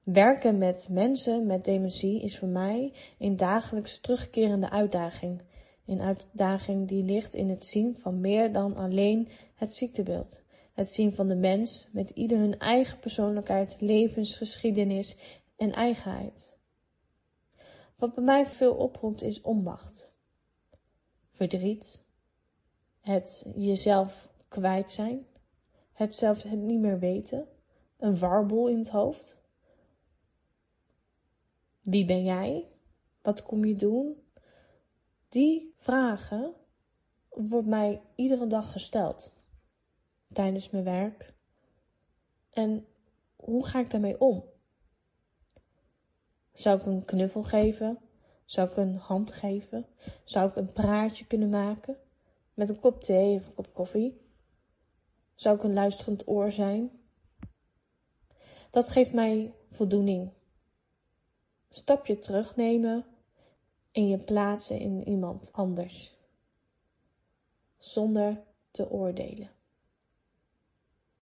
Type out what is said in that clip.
Werken met mensen met dementie is voor mij een dagelijks terugkerende uitdaging. Een uitdaging die ligt in het zien van meer dan alleen het ziektebeeld. Het zien van de mens met ieder hun eigen persoonlijkheid, levensgeschiedenis en eigenheid. Wat bij mij veel oproept is onmacht, verdriet, het jezelf kwijt zijn, het zelfs het niet meer weten, een warboel in het hoofd. Wie ben jij? Wat kom je doen? Die vragen wordt mij iedere dag gesteld tijdens mijn werk. En hoe ga ik daarmee om? Zou ik een knuffel geven? Zou ik een hand geven? Zou ik een praatje kunnen maken met een kop thee of een kop koffie? Zou ik een luisterend oor zijn? Dat geeft mij voldoening. Een stapje terugnemen en je plaatsen in iemand anders. Zonder te oordelen.